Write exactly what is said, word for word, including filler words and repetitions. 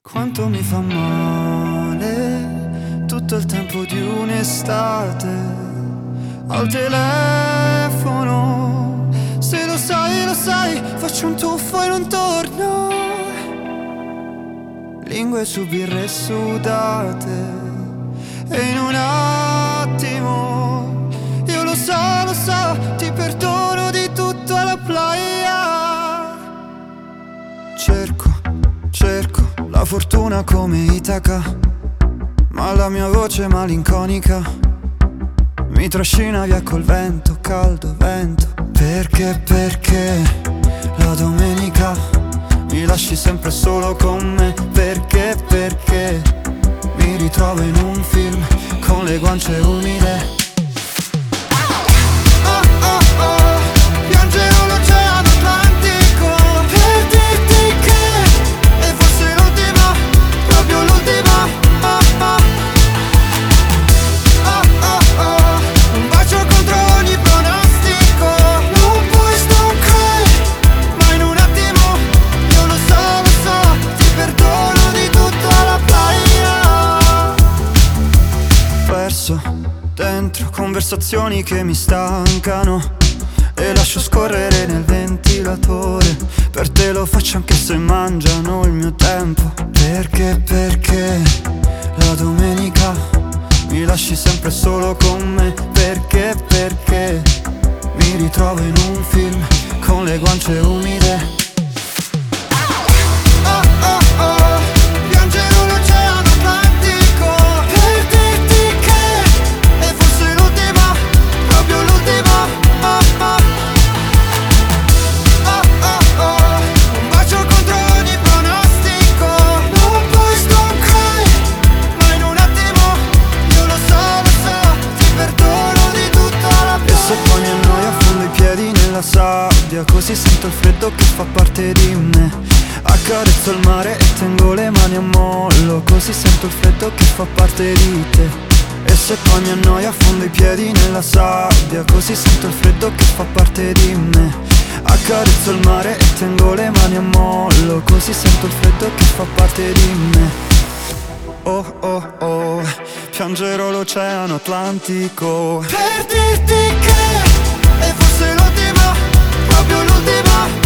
Quanto mi fa male tutto il tempo di un'estate al telefono. Se lo sai, lo sai, faccio un tuffo e non torno. Lingue su birre sudate e in un attimo io lo so, lo so, ti perdono di tutto alla playa. Cerco, cerco la fortuna come Itaca, ma la mia voce malinconica mi trascina via col vento, caldo vento. Perché, perché la domenica mi lasci sempre solo con me? Perché, perché mi ritrovo in un film con le guance umide. Oh, oh, oh, piangerò l'oceano Atlantico per dirti che è forse l'ultima, proprio l'ultima. Oh, oh. Oh, oh, oh, un bacio contro ogni pronostico. Non puoi stoncare, ma in un attimo io lo so, lo so, ti perdono di tutto alla playa. Perso dentro conversazioni che mi stancano e lascio scorrere nel ventilatore. Per te lo faccio anche se mangiano il mio tempo. Perché, perché la domenica mi lasci sempre solo con me? Perché, perché mi ritrovo in un film con le guance umide. Oh, oh, oh, piangerò l'oceano Atlantico per dirti che è forse l'ultima, proprio l'ultima. Oh, oh. Oh, oh, oh, un bacio contro ogni pronostico. Non puoi stoncare, ma in un attimo io lo so, lo so, ti perdono di tutto alla playa. E se poi mi annoia affondo i piedi nella sabbia, così sento il freddo che fa parte di me. Accarezzo il mare e tengo le mani a mollo, così sento il freddo che fa parte di te. E se poi mi annoia affondo i piedi nella sabbia, così sento il freddo che fa parte di me. Accarezzo il mare e tengo le mani a mollo, così sento il freddo che fa parte di me. Oh oh oh, piangerò l'oceano Atlantico per dirti che è forse l'ultima, proprio l'ultima.